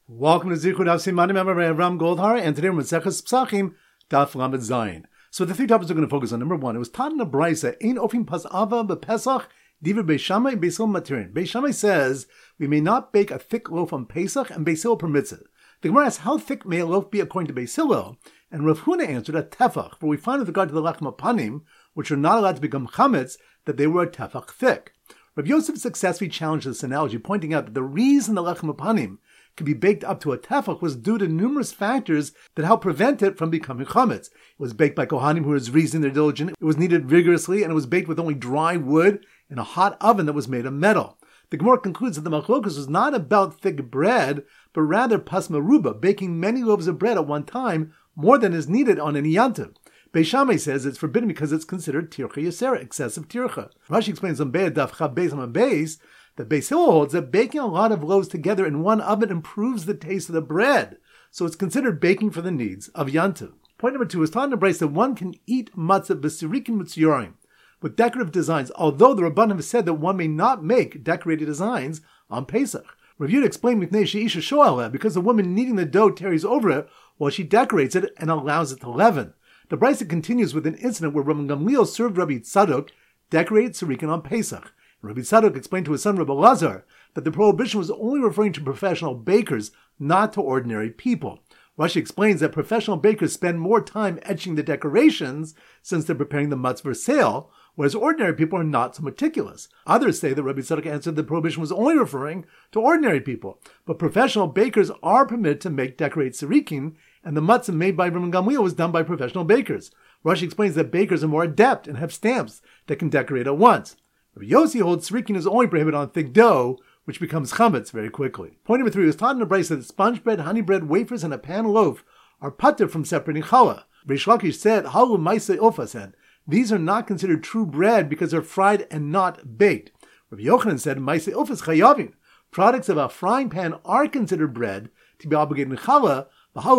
Welcome to Zichud Daf Simanim Ram Goldhar, and today we're with Seches Psachim Daf Lamed Zayin. So the three topics we're going to focus on. Number one, it was taught in a brisa, Ein Ofim Pas Ava BePesach Divrei Beis Shammai Beis Hillel Matirin. Beis Shammai says we may not bake a thick loaf on Pesach, and Beis Hillel permits it. The Gemara asks, how thick may a loaf be according to Beis Hillel? And Rav Huna answered a tefach, for we find with regard to the lechem apanim, which are not allowed to become chametz, that they were a tefach thick. Rav Yosef successfully challenged this analogy, pointing out that the reason the lechem apanim could be baked up to a tefach was due to numerous factors that help prevent it from becoming chametz. It was baked by kohanim who was reasoning their diligent, it was kneaded vigorously, and it was baked with only dry wood in a hot oven that was made of metal. The Gemara concludes that the machlokas was not about thick bread, but rather pas meruba, baking many loaves of bread at one time, more than is needed on any yantiv. Beis Shammai says it's forbidden because it's considered tircha yasera, excessive tircha. Rashi explains on Be'ed Daf Chab Beis Amud Beis that Beis Hillel holds that baking a lot of loaves together in one oven improves the taste of the bread, so it's considered baking for the needs of yantiv. Point number two is taught in the brayso that one can eat matzah b'sirikin mitzuyorim, with decorative designs, although the Rabbanim have said that one may not make decorated designs on Pesach. Rav Yehuda explained because the woman kneading the dough tarries over it while she decorates it and allows it to leaven. The brayso continues with an incident where Rabbi Gamliel served Rabbi Tzadok decorated sirikin on Pesach. Rabbi Tzadok explained to his son Rabbi Lazar that the prohibition was only referring to professional bakers, not to ordinary people. Rashi explains that professional bakers spend more time etching the decorations since they're preparing the matzah for sale, whereas ordinary people are not so meticulous. Others say that Rabbi Tzadok answered the prohibition was only referring to ordinary people, but professional bakers are permitted to make decorated sirikin, and the matzah made by Rabbi Gamliel was done by professional bakers. Rashi explains that bakers are more adept and have stamps that can decorate at once. Rabbi Yossi holds sirikin is only prohibited on thick dough, which becomes chametz very quickly. Point number three was taught in the brayso that sponge bread, honey bread, wafers, and a pan loaf are pater from separating challah. Reish Lakish said, "Halu ma'aseh ilfasen." These are not considered true bread because they're fried and not baked. Rabbi Yochanan said, "Ma'aseh ilfas chayavin." Products of a frying pan are considered bread to be obligated in challah,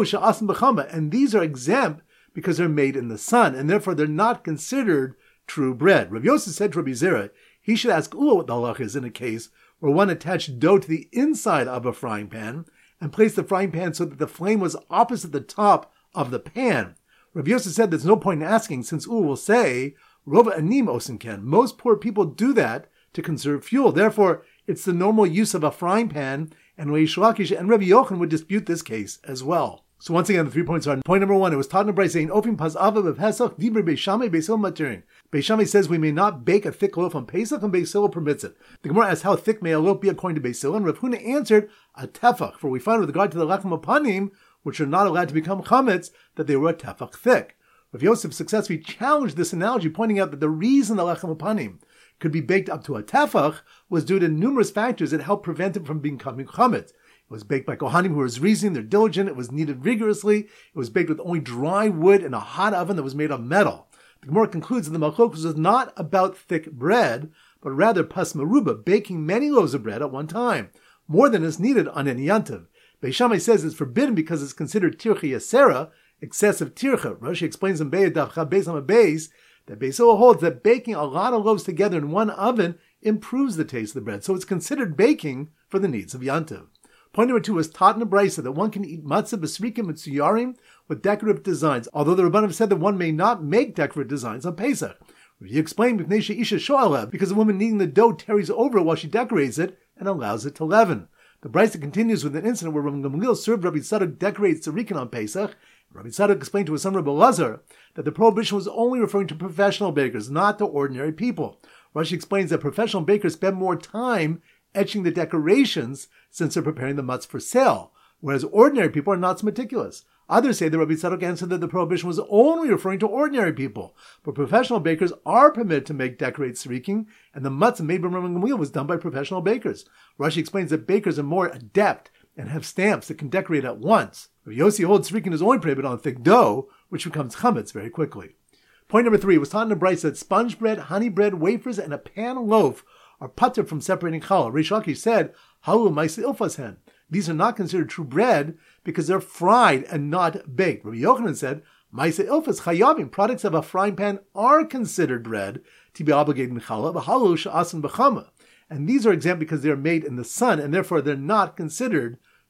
and these are exempt because they're made in the sun, and therefore they're not considered true bread. Rav Yosef said to Rabbi Zera, he should ask Ula what the halach is in a case where one attached dough to the inside of a frying pan and placed the frying pan so that the flame was opposite the top of the pan. Rav Yosef said there's no point in asking, since Ula will say, Rova anim osinken. Most poor people do that to conserve fuel. Therefore, it's the normal use of a frying pan, and Reish Lakish and Rabbi Yochanan would dispute this case as well. So once again, the 3 points are, point number one, it was taught in the brayso saying, Ofim pas ava b'Pesach divrei Beis Shammai Beis Hillel matirin. Beis Shammai says we may not bake a thick loaf on Pesach, and Beis Hillel permits it. The Gemara asks, how thick may a loaf be according to Beis Hillel? And Rav Huna answered, a tefach, for we find with regard to the lechem apanim, which are not allowed to become chametz, that they were a tefach thick. Rav Yosef successfully challenged this analogy, pointing out that the reason the lechem apanim could be baked up to a tefach was due to numerous factors that helped prevent it from becoming chametz. It was baked by kohanim who was reasoning, they're diligent, it was kneaded vigorously, it was baked with only dry wood in a hot oven that was made of metal. The Gemara concludes that the machlokas was not about thick bread, but rather pas meruba, baking many loaves of bread at one time, more than is needed on any yantiv. Beis Shammai says it's forbidden because it's considered tircha yasera, excessive tircha. Rashi explains in Be'ed Daf Chab Beis Amud Beis that Beis Hillel holds that baking a lot of loaves together in one oven improves the taste of the bread, so it's considered baking for the needs of yantiv. Point number two was taught in the brayso that one can eat matzah b'sirikim mitzuyarim with decorative designs, although the Rabbanim said that one may not make decorative designs on Pesach. He explained because the woman kneading the dough tarries over it while she decorates it and allows it to leaven. The brayso continues with an incident where Rabbi Gamliel served Rabbi Tzadok decorated sirikin on Pesach. Rabbi Tzadok explained to his son Rabbi Lazar that the prohibition was only referring to professional bakers, not to ordinary people. Rashi explains that professional bakers spend more time etching the decorations since they're preparing the matzah for sale, whereas ordinary people are not so meticulous. Others say that Rabbi Tzadok answered that the prohibition was only referring to ordinary people, but professional bakers are permitted to make decorated sirikin, and the matzah made by Rabbi Gamliel was done by professional bakers. Rashi explains that bakers are more adept and have stamps that can decorate at once. Rabbi Yossi holds sirikin is only prohibited on thick dough, which becomes chametz very quickly. Point number three was taught in the brayso that sponge bread, honey bread, wafers, and a pan loaf are pater from separating challah. Reish Lakish said, Halu ma'aseh ilfasen. These are not considered true bread because they're fried and not baked. Rabbi Yochanan said, ma'aseh ilfas chayavim. Products of a frying pan are considered bread to be obligated in challah, v'halu she'asan b'chama. And these are exempt because they are made in the sun, and therefore they're not considered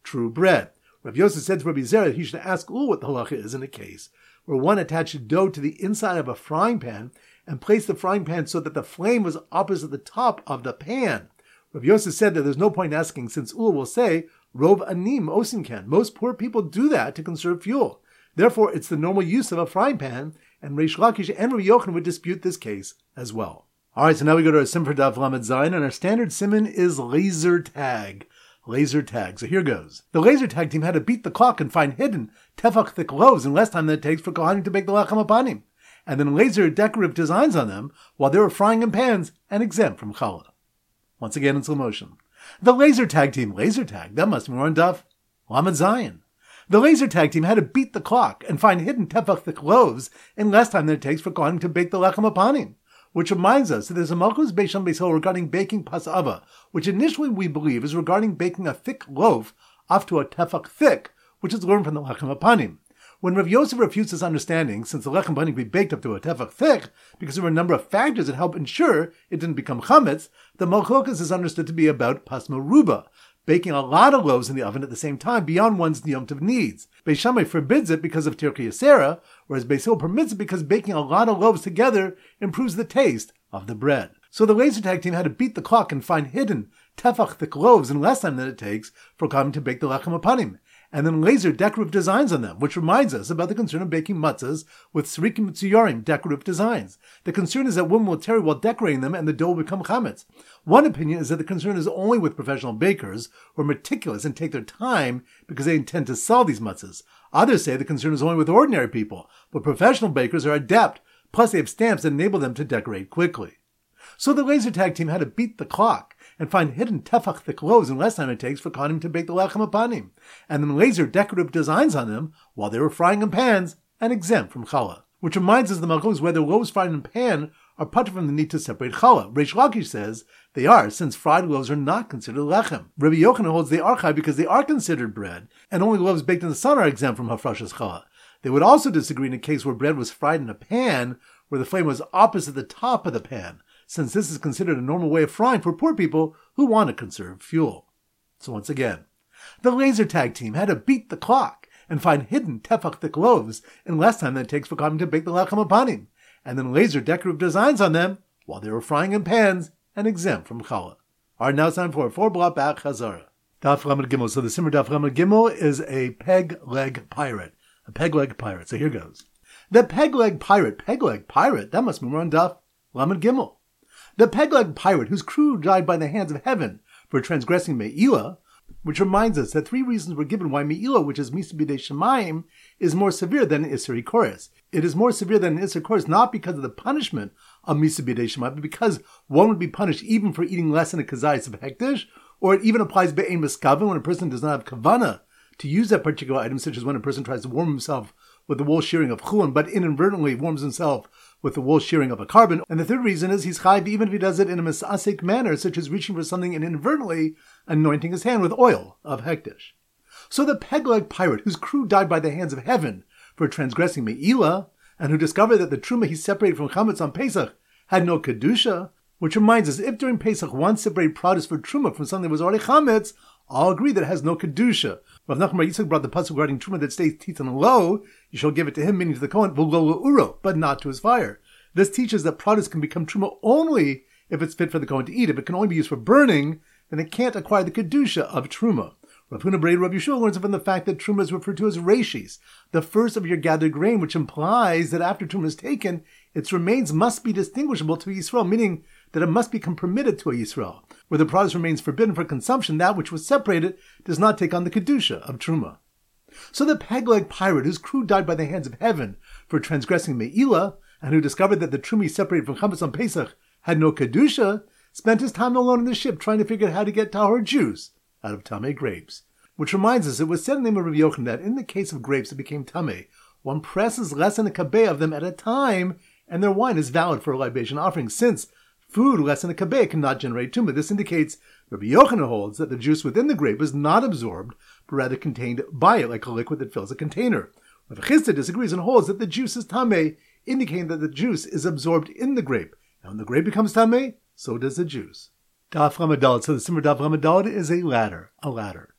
true bread. Rav Yosef said to Rabbi Zera he should ask Ul what the halacha is in a case where one attached dough to the inside of a frying pan and placed the frying pan so that the flame was opposite the top of the pan. Rav Yosef said that there's no point asking, since Ul will say, Rov anim osinkan. Most poor people do that to conserve fuel. Therefore, it's the normal use of a frying pan, and Reish Lakish and Rabbi Yochanan would dispute this case as well. Alright, so now we go to our sim for Daf Lamed Zayin, and our standard simon is laser tag. Laser tag. So here goes. The laser tag team had to beat the clock and find hidden tefach thick loaves in less time than it takes for Kohanim to bake the lechem apanim, and then laser decorative designs on them while they were frying in pans and exempt from challah. Once again in slow motion. The laser tag team, laser tag, that must be more on Daf Lamed Zayin. The laser tag team had to beat the clock and find hidden tefach thick loaves in less time than it takes for Kohanim to bake the lechem apanim. Which reminds us that there's a Malchus Beis Sham Beis Hillel regarding baking pasava, which initially we believe is regarding baking a thick loaf off to a tefach thick, which is learned from the lechem apanim. When Rav Yosef refutes this understanding, since the lechem apanim could be baked up to a tefach thick, because there were a number of factors that help ensure it didn't become chametz, the Malchus is understood to be about pasma ruba, baking a lot of loaves in the oven at the same time beyond one's Yom Tov needs. Beis Shammai forbids it because of Tirkei Yisera, whereas Beis Hillel permits it because baking a lot of loaves together improves the taste of the bread. So the laser tag team had to beat the clock and find hidden tefach thick loaves in less time than it takes for Kohanim to bake the lechem apanim, and then laser decorative designs on them, which reminds us about the concern of baking matzahs with srikim tzuyarim, decorative designs. The concern is that women will tarry while decorating them and the dough will become chametz. One opinion is that the concern is only with professional bakers who are meticulous and take their time because they intend to sell these matzahs. Others say the concern is only with ordinary people, but professional bakers are adept, plus they have stamps that enable them to decorate quickly. So the laser tag team had to beat the clock and find hidden tefach thick loaves in less time it takes for Kohanim to bake the lechem apanim, and then laser decorative designs on them while they were frying in pans and exempt from challah. Which reminds us the Malchus whether loaves fried in a pan are part from the need to separate challah. Reish Lakish says they are, since fried loaves are not considered lechem. Rabbi Yochanan holds they are chai because they are considered bread, and only loaves baked in the sun are exempt from hafrashas challah. They would also disagree in a case where bread was fried in a pan where the flame was opposite the top of the pan, since this is considered a normal way of frying for poor people who want to conserve fuel. So once again, the laser tag team had to beat the clock and find hidden tefach thick loaves in less time than it takes for Kohanim to bake the lechem apanim, and then laser decorative designs on them while they were frying in pans and exempt from challah. Alright, now it's time for a 4-block back chazara. Daf Lamed Gimel. So the simmer Daf Lamed Gimel is a peg leg pirate. A peg leg pirate. So here goes. The peg leg pirate, that must be more on Daf Lamed Gimel. The peg-leg pirate whose crew died by the hands of heaven for transgressing Me'ilah, which reminds us that 3 reasons were given why Me'ilah, which is Misa B'dei Shemayim, is more severe than Isser Kores. It is more severe than Isser Kores not because of the punishment of Misa B'dei Shemayim, but because one would be punished even for eating less than a kazayis of hektish, or it even applies Be'ein Miskaven when a person does not have kavana to use that particular item, such as when a person tries to warm himself with the wool shearing of chulin, but inadvertently warms himself with the wool shearing of a carbon. And the third reason is he's chayv even if he does it in a misasik manner, such as reaching for something and inadvertently anointing his hand with oil of hektish. So the peg-leg pirate, whose crew died by the hands of heaven for transgressing Me'ilah, and who discovered that the truma he separated from chametz on Pesach had no kedusha, which reminds us, if during Pesach one separated produce for truma from something that was already chametz, all agree that it has no kedusha. Rav Nachman Bar Yitzchak brought the pasuk regarding truma that stays titan low, you shall give it to him, meaning to the Kohen, v'lo le'uro, but not to his fire. This teaches that produce can become truma only if it's fit for the Kohen to eat. If it can only be used for burning, then it can't acquire the kedusha of truma. Rav Huna Bar Rav Yeshua learns from the fact that truma is referred to as reishis, the first of your gathered grain, which implies that after truma is taken, its remains must be distinguishable to a Yisrael, meaning that it must become permitted to a Yisrael. Where the produce remains forbidden for consumption, that which was separated does not take on the kedusha of truma. So the peg-leg pirate, whose crew died by the hands of heaven for transgressing Me'ilah, and who discovered that the truma he separated from chametz on Pesach had no kedusha, spent his time alone in the ship trying to figure out how to get tahor juice out of tamei grapes. Which reminds us, it was said in the name of Rabbi Yochanan that in the case of grapes that became tamei, one presses less than a kabeh of them at a time, and their wine is valid for a libation offering, since food less than a kabeh cannot generate tumah. This indicates Rabbi Yochanan holds that the juice within the grape is not absorbed, but rather contained by it, like a liquid that fills a container. Rav Chisda disagrees and holds that the juice is tamei, indicating that the juice is absorbed in the grape. And when the grape becomes tamei, so does the juice. Daf Lamed Daled. So the simmer Daf Lamed Daled is a ladder.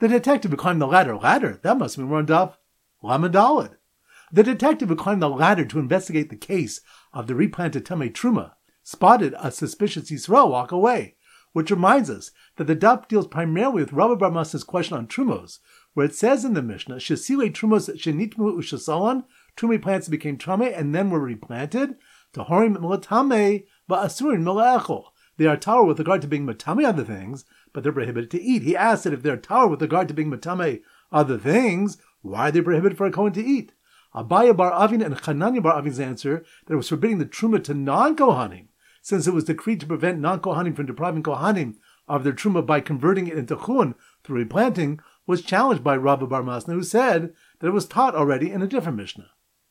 The detective who climbed the ladder. Ladder? That must be more Daf Lamed Daled. The detective who climbed the ladder to investigate the case of the replanted Tamei Truma spotted a suspicious Yisrael walk away, which reminds us that the daf deals primarily with Rabbi Bar Masna's question on Trumos, where it says in the Mishnah, Shesile Trumos Shenitmu Ushasalan, Trumei plants became Tamei and then were replanted, Tahorim Milatame Ba'asurin Mila'echol. They are tower with regard to being matame other things, but they're prohibited to eat. He asked that if they're tower with regard to being matame other things, why are they prohibited for a Kohen to eat? Abaya Bar Avin and Chananya Bar Avin's answer that it was forbidding the Truma to non-Kohanim, since it was decreed to prevent non-Kohanim from depriving Kohanim of their Truma by converting it into Chun through replanting, was challenged by Rabbi Bar Masna, who said that it was taught already in a different Mishnah.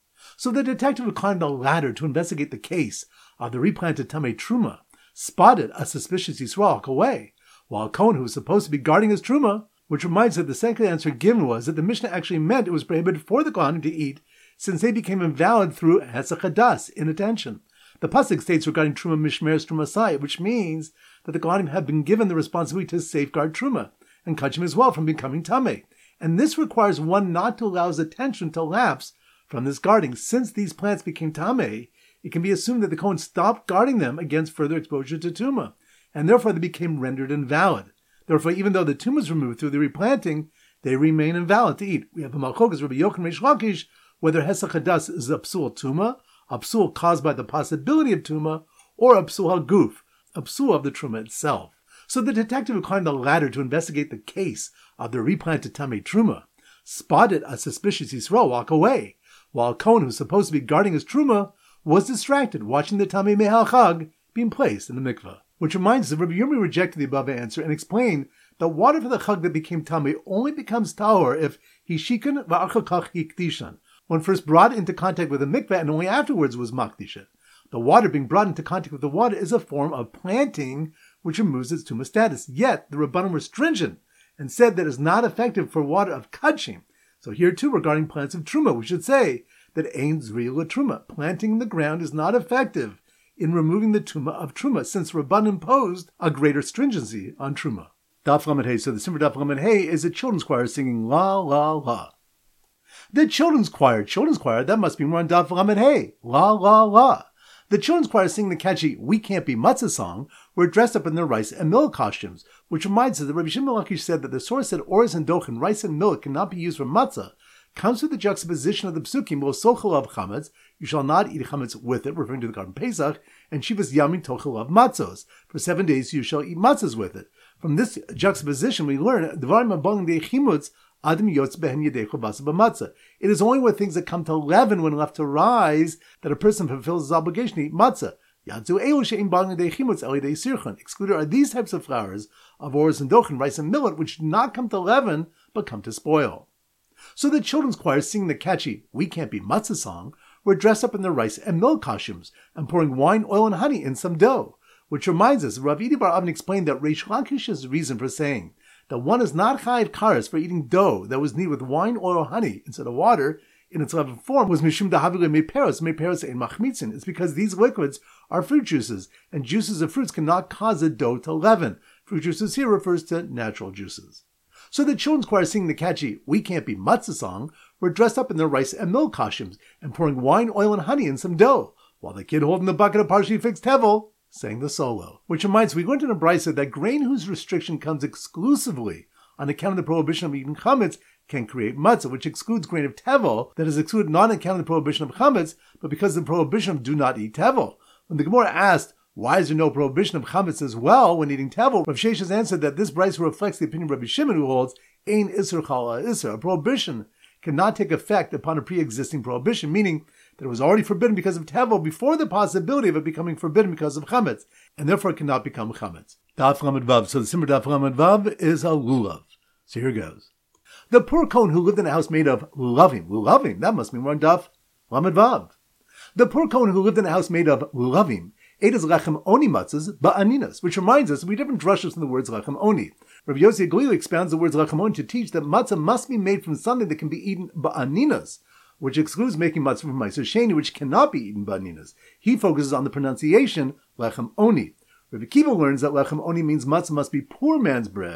So the detective who climbed the ladder to investigate the case of the replanted Tamei Truma spotted a suspicious Yisrael walk away, while a Kohen who was supposed to be guarding his Truma, which reminds us that the second answer given was that the Mishnah actually meant it was prohibited for the Kohanim to eat, since they became invalid through Hesach Hadas, inattention. The pasuk states regarding Truma Mishmeres Trumasai, which means that the Kohanim have been given the responsibility to safeguard Truma, and Kachim as well from becoming Tamei. And this requires one not to allow his attention to lapse from this guarding. Since these plants became Tamei, it can be assumed that the Kohen stopped guarding them against further exposure to Tuma, and therefore they became rendered invalid. Therefore, even though the Tuma is removed through the replanting, they remain invalid to eat. We have a Malchokas, Rabbi Yochanan Reish Lakish, whether Hesach Hadas is a psul Tuma, a psul caused by the possibility of Tuma, or a psul haguf, a psul of the Truma itself. So the detective who climbed the ladder to investigate the case of the replanted Tamei Truma spotted a suspicious Yisrael walk away, while a Kohen who was supposed to be guarding his Truma was distracted watching the Tamei Mehal Chag being placed in the mikveh. Which reminds us that Rabbi Yirmi rejected the above answer and explained that water for the Chag that became Tamei only becomes tahor if hishikan va'achakach hikdishan, when first brought into contact with the mikveh and only afterwards was makdisha. The water being brought into contact with the water is a form of planting which removes its Tuma status. Yet the Rabbanim were stringent and said that it is not effective for water of Kachim. So here too, regarding plants of Truma, we should say that Ein Zriya Truma, planting in the ground, is not effective in removing the Tuma of Truma, since Rabban imposed a greater stringency on Truma. Daf Lamed Hey. So the Simmer Daf Lamed Hey is a children's choir singing La La La. The children's choir, that must be more on Daf Lamed Hey. La La La. The children's choir singing the catchy We Can't Be Matzah song were dressed up in their rice and milk costumes, which reminds us that Rabbi Shimon Lakish said that the source that Oris and Dochen, rice and milk, cannot be used for matzah, comes with the juxtaposition of the psukim, Lo sochel of chametz, you shall not eat chametz with it, referring to the garden Pesach, and Shivas Yamin tochel of matzos, for 7 days you shall eat matzahs with it. From this juxtaposition we learn, Dvarim abang de chimutz, Adam yotz behen yedecho basa b'matzah. It is only with things that come to leaven when left to rise that a person fulfills his obligation to eat matzah. Yadzu elu she'im bang de chimutz eli de sirchon. Excluded are these types of flours of Oris and Dochen, rice and millet, which do not come to leaven, but come to spoil. So the children's choir singing the catchy We Can't Be Matzah song were dressed up in their rice and milk costumes and pouring wine, oil, and honey in some dough, which reminds us, Rav Idi Bar Avin explained that Reish Lakish's reason for saying that one is not chayiv kares for eating dough that was kneaded with wine, oil, honey instead of water in its leavened form was mishum dahavile meperos ein machmitzin. It's because these liquids are fruit juices, and juices of fruits cannot cause a dough to leaven. Fruit juices here refers to natural juices. So the children's choir singing the catchy We Can't Be Matzah song were dressed up in their rice and milk costumes and pouring wine, oil, and honey in some dough, while the kid holding the bucket of partially fixed hevel sang the solo. Which reminds me, we learned in a brisa that grain whose restriction comes exclusively on account of the prohibition of eating chametz can create matzah, which excludes grain of tevel that is excluded not on account of the prohibition of chametz, but because of the prohibition of do not eat tevel. When the Gemara asked, why is there no prohibition of chametz as well when eating tevel, Rav Sheshes answered that this brisa reflects the opinion of Rabbi Shimon, who holds ein iser chala iser. A prohibition cannot take effect upon a pre-existing prohibition, meaning that it was already forbidden because of tevel before the possibility of it becoming forbidden because of chametz, and therefore it cannot become chametz. Daf Lamed Vav. So the Simmer Daf Lamed Vav is a lulav. So here goes. The poor Kohen who lived in a house made of lulavim, that must be more on Daf Lamed Vav. The poor Kohen who lived in a house made of lulavim ate his lechem oni matzahs ba'aninas, which reminds us we have different drushes from the words lechem oni. Rabbi Yossi Galili expounds the words lechem oni to teach that matzah must be made from something that can be eaten ba'aninas, which excludes making matzah from ma'aser sheni, which cannot be eaten ba'aninas. He focuses on the pronunciation lechem oni. Rabbi Kiva learns that lechem oni means matzah must be poor man's bread,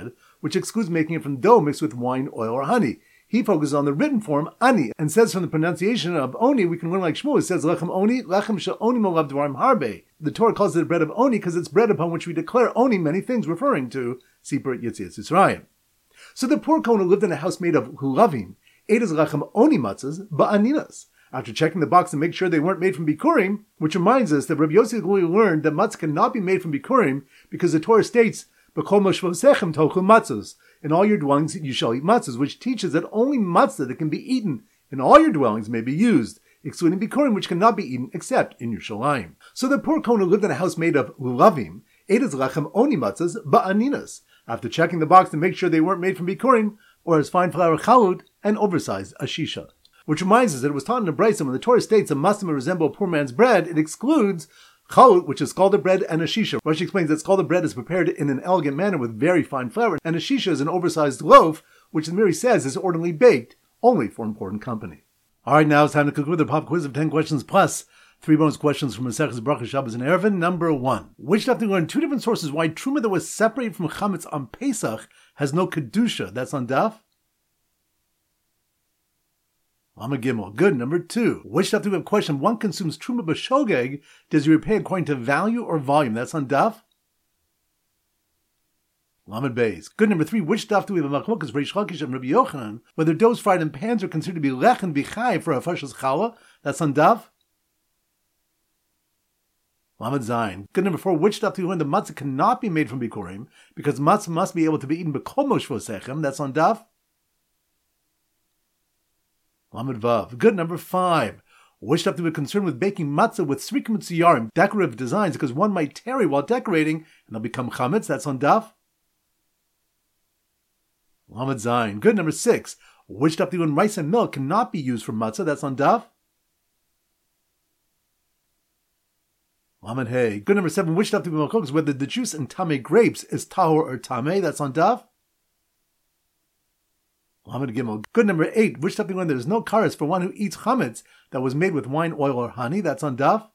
which excludes making it from dough mixed with wine, oil, or honey. He focuses on the written form, ani, and says from the pronunciation of oni, we can learn like Shmuel. It says, lechem oni, lechem she'oni molav dvarim harbe. The Torah calls it the bread of oni because it's bread upon which we declare oni many things, referring to Sipur Yetzias Yisrael. So the poor Kohen who lived in a house made of hulavim ate his lechem oni matzahs ba'aninas. After checking the box to make sure they weren't made from bikurim, which reminds us that Rabbi Yossi Glui learned that matzah cannot be made from bikurim because the Torah states, b'kol moshvosechem tochu matzos. In all your dwellings you shall eat matzahs, which teaches that only matzah that can be eaten in all your dwellings may be used, excluding bikurim, which cannot be eaten except in Yerushalayim. So the poor Kohen who lived in a house made of lulavim ate his lechem oni matzahs ba'aninas, after checking the box to make sure they weren't made from bikurim, or as fine flour chalut and oversized ashisha. Which reminds us that it was taught in the Brisa when the Torah states a mastim resemble a poor man's bread, it excludes chalut, which is scalded bread, and a shisha. Rashi explains that scalded bread is prepared in an elegant manner with very fine flour, and a shisha is an oversized loaf, which the Miri says is ordinarily baked only for important company. Alright, now it's time to conclude the pop quiz of 10 questions plus 3 bonus questions from Maseches Bracha Shabbos and Erevin. Number 1. Which have to learn 2 different sources why truma that was separated from chametz on Pesach has no kedusha? That's on Daf. Lama Gimel. Good. Number 2. Which have to have question? One consumes truma b'shogeg. Does he repay according to value or volume? That's on Daf. Lamed Beis. Good. Number 3. Which daf do we have a machlokas Reish Lakish and Rabbi Yochanan whether doughs fried in pans are considered to be lech and bichai for a fashos challah? That's on Daf. Lamed Zayin. Good. Number 4. Which daf do we learn the matzah cannot be made from bikurim because matzah must be able to be eaten b'kol moshvosechem? That's on Daf. Lamed Vav. Good. Number 5. Which have to be concerned with baking matzah with srikim tziyarim, decorative designs, because one might tarry while decorating and they'll become chametz. That's on Daf. Lamed Zayin. Good. Number 6. Which have to when rice and milk cannot be used for matzah? That's on Daf. Lamed Hey. Good. Number 7. Which have to be malchok is whether the juice in tamei grapes is tahor or tamei. That's on Daf. Lamed Gimel. Good. Number 8. Which have to when there is no kares for one who eats chametz that was made with wine, oil, or honey? That's on Daf.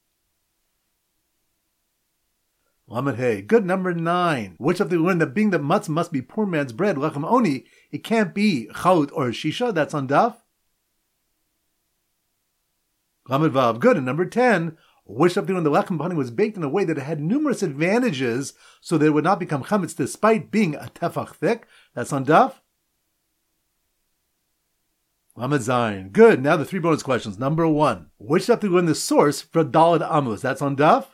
Lamed Hey. Good. Number 9. Which have to learn that being that matzah must be poor man's bread, lechem oni, it can't be chalut or shisha? That's on Daf. Lamed Vav. Good. And number 10. Which have to learn the lechem panim was baked in a way that it had numerous advantages so that it would not become chametz despite being a tefach thick? That's on Daf. Lamed Zayin. Good. Now the 3 bonus questions. Number 1. Which have to learn the source for Daled Amos? That's on Daf.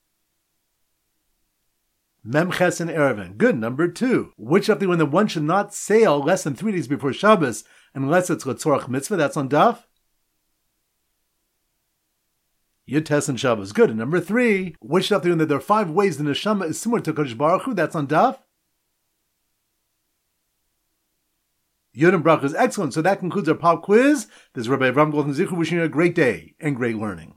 Memches and Erevin. Good. Number 2. Which have to learn that one should not sail less than 3 days before Shabbos unless it's Letzorach Mitzvah? That's on Daf. Yud and Shabbos. Good. And number 3. Which have to learn that there are 5 ways the neshama is similar to Kodesh Baruch Hu? That's on Daf. Yud and Bracha is excellent. So that concludes our pop quiz. This is Rabbi Avram Golden Zichu wishing you a great day and great learning.